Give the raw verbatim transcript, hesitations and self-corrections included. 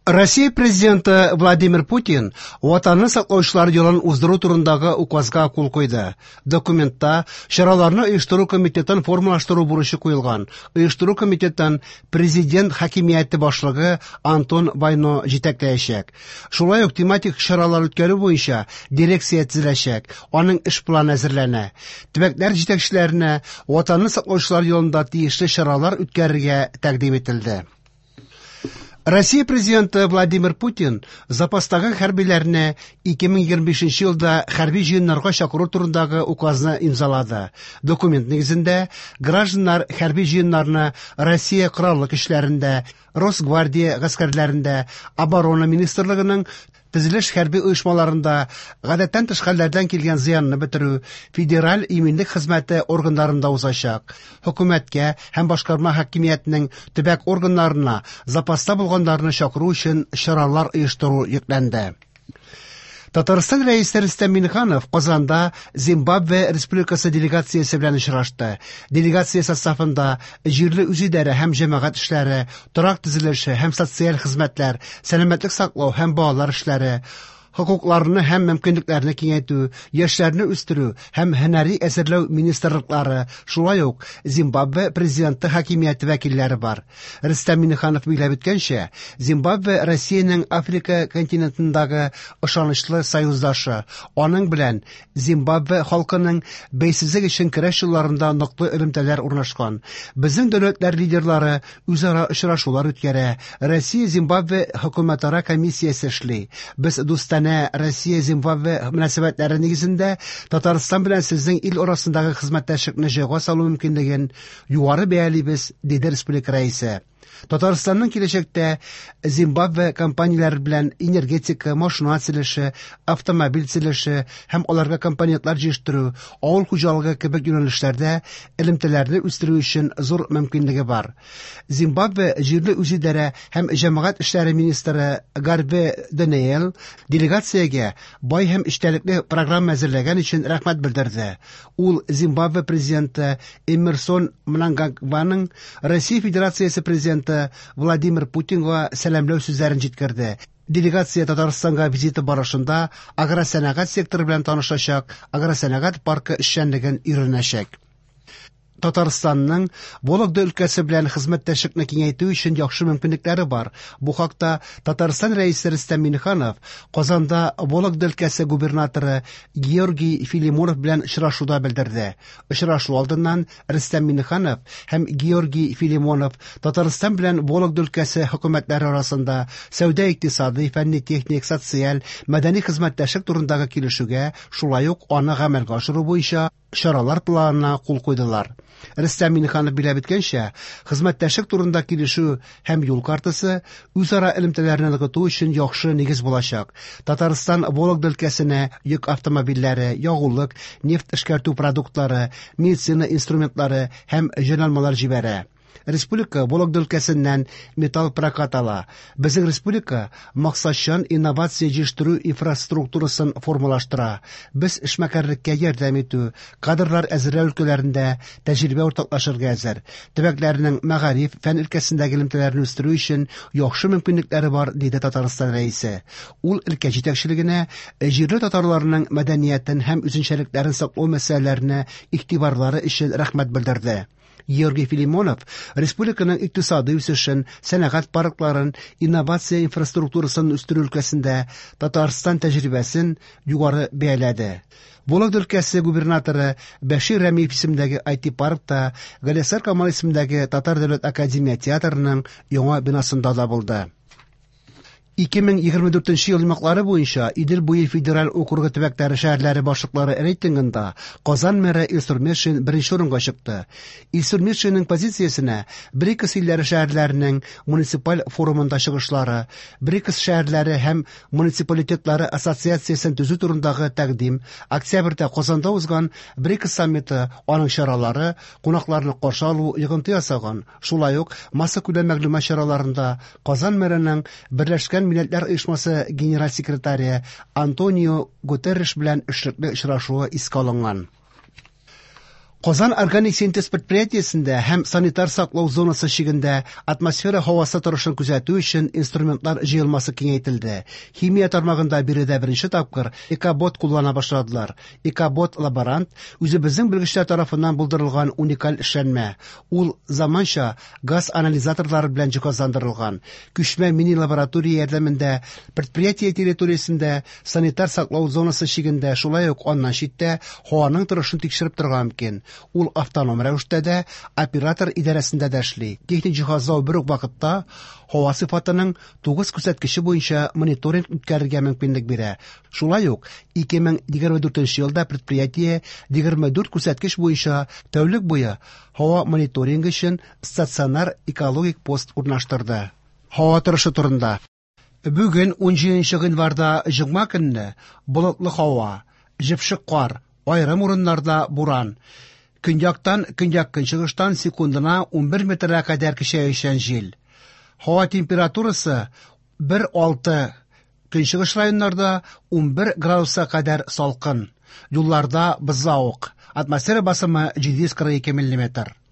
Россия президенты Владимир Путин ватанны саклаучылар юлын уздыру турындагы указга кул койды. Документта чараларны оештыру комитетын формалаштыру бурычы куелган. Оештыру комитетын президент хакимияте башлыгы Антон Вайно җитәкләячәк. Шулай ук тематик чаралар үткәрү буенча дирекция төзеләчәк. Аның эш планы әзерләнә. Төбәкләр җитәкчеләренә ватанны саклаучылар юлында тиешле чаралар үткәрергә тәкъдим ителде. Россия президенты Владимир Путин запастагы хәрбиләрне ике мең егерме бишенче елда хәрби җыеннарга чакыру турындагы указны имзалады. Документ нигезендә гражданнар хәрби җыеннарны Россия кораллы көчләрендә, Росгвардия гаскәрләрендә, оборона министрлыгының төзелеш хәрби оешмаларында гадәттән тыш хәлләрдән килгән зыянны бетерү федераль иминлек хезмәте органнарында узачак. Хөкүмәткә һәм башкарма хакимиятенең төбәк органнарына запаста булганнарны чакыру өчен чаралар оештыру йөкләнде. Татарстан рәисе Рөстәм Миңнеханов Казанда Зимбабве Республикасы делегациясе белән очрашты. Делегация составында җирле үзидарә һәм җәмәгать эшләре, торак төзелеше һәм социаль хезмәтләр, сәламәтлек саклау һәм балалар эшләре, хокукларны һәм мөмкинлекләрне киңәйтү, яшьләрне үстерү һәм һөнәри әзерләү министрлыклары, шулай ук Зимбабве президенты хакимияте вәкилләре бар. Рөстәм Миңнеханов билгеләп үткәнчә, Зимбабве Россиянең Африка континентындагы ышанычлы союздашы. Аның белән Зимбабве халкының бәйсезлек өчен көрәш юлларында ныклы элемтәләр урнашкан. Безнең дәүләтләр лидерлары үзара очрашулар үткәрә. Россия Зимбабве хөкүмәтара комиссиясе эшли. Без дустан Россия-Зимбабве мөнәсәбәтләре нигезендә Татарстан белән сезнең ил арасындагы хезмәттәшлекне җайга салу мөмкинлеген югары бәялибез, диде республика рәисе. Татарстанның киләчәктә Зимбабве компанияләре белән энергетика, машина төзелеше, автомобиль төзелеше һәм аларга компонентлар җыштыру, авыл хуҗалыгы кебек юнәлешләрдә элемтәләрне үстерү өчен зур мөмкинлеге бар. Зимбабве җирле үзидарә һәм җәмәгать эшләре министры Гарбе Даниэль делегациягә бай һәм эчтәлекле программа әзерләгән өчен рәхмәт белдерде. Ул Зимбабве президенты Эмерсон Мнангагваның Россия Федерациясе президенты Владимир Путинга сәламләү сүзләрен җиткерде. Делегация Татарстанга визиты барышында агросәнәгать секторы белән танышачак, агросәнәгать паркы эшчәнлеген өйрәнәчәк. Татарстанның Вологда өлкәсе белән хезмәттәшлекне киңәйтү өчен яхшы мөмкинлекләре бар. Бу хакта Татарстан рәисе Рөстәм Миңнеханов Казанда Вологда өлкәсе губернаторы Георгий Филимонов белән очрашуда белдерде. Очрашу алдыннан Рөстәм Миңнеханов һәм Георгий Филимонов Татарстан белән Вологда өлкәсе хөкүмәтләре арасында сәүдә-икътисади, фәнни-техник, социаль, мәдәни хезмәттәшлек турындагы килешүгә, шулай ук аны гамәлгә ашыру буенча чаралар планына кул куйдылар. Рөстәм Миңнеханов билгеләп үткәнчә, хезмәттәшлек турында килешү һәм юл картасы үзара элемтәләрне ныгыту өчен яхшы нигез булачак. Татарстан Вологда өлкәсенә йөк автомобильләре, ягулык, нефть эшкәртү продуктлары, медицина инструментлары һәм җайланмалар җибәрә. Республика Вологда өлкәсеннән металл прокат ала. Безнең республика максатчан инновация җиштыру инфраструктурасын формалаштыра. Без эшмәкәрлеккә ярдәм итү, кадрлар әзерләү өлкәләрендә тәҗрибә уртаклашырга әзер. Төбәкләрнең мәгариф, фән өлкәсендәге элемтәләрне үстерү өчен яхшы мөмкинлекләре бар, диде Татарстан рәисе. Ул өлкә җитәкчелегенә җирле татарларның мәдәниятен һәм үзенчәлекләрен саклау мәсьәләләренә игътибарлары өчен рәхмәт белдерде. Георгий Филимонов республиканың икътисади үсешен, сәнәгать паркларын, инновация инфраструктурасын үстерү өлкәсендә Татарстан тәҗрибәсен югары бәяләде. Вологда өлкәсе губернаторы Бәшир Рәмиев исемендәге ай ти паркта Галиәсгар Камал исемендәге Татар дәүләт академия театрының яңа бинасында да булды. ике мең егерме дүртенче ел йомаклары буенча Идел буе федераль округы төбәкләре шәһәрләре башлыклары рейтингында Казан мэры Илсур Метшин беренче урынга чыкты. Илсур Метшинның позициясенә Брикс илләре шәһәрләренең муниципаль форумында чыгышлары, Брикс шәһәрләре һәм муниципалитетлары ассоциациясен төзү турындагы тәкъдим, октябрьдә Казанда узган Брикс саммиты, аның чаралары, кунакларны каршы алу йогынты ясаган. Шулай ук масса күләм мәгълүмат чараларында Казан мэрының Берләшкән Милләтләр оешмасы генераль секретаре Антонио Гутерреш белән эшлекле очрашуы искә алынган. Казан органик синтез предприятиесендә һәм санитар саклау зонасы шигендә атмосфера һавасы торышын күзәтү өчен инструментлар җыелмасы киңәйтелде. Химия тармагында биредә беренче тапкыр Экобот куллана башладылар. Экобот лаборант үзебезнең белгечләр тарафыннан булдырылган уникаль эшләнмә. Ул заманча газ анализаторлары белән җиһазландырылган. Күчмә мини-лаборатория ярдәмендә предприятие территориясендә санитар саклау зонасы шигендә шулай ук аннан читтә һаваның торышын тикшереп торган мөмкин. Ул автоном рәвештә дә оператор идарәсендә дә эшли. Техник җиһазлау бер үк вакытта һава сыйфатының тугыз күрсәткече буенча мониторинг үткәрергә мөмкинлек бирә. Шулай ук ике мең егерме дүртенче елда предприятие егерме дүрт күрсәткеч буенча тәүлек буе һава мониторингы өчен стационар экологик пост урнаштырды. Һава торышы турында. Бүген ун җиденче гыйнварда җомга көнне болытлы һава, җепшек кар, айрым урыннарда буран. Көньяктан, көньяк-көнчыгыштан секундына ун бер метрга кадәр көчәючән җил. Һава температурасы бер алты, көнчыгыш районнарда ун бер градуска кадәр салкын. Юлларда бозауык. Атмосфера басымы җиде йөз кырык ике миллиметр.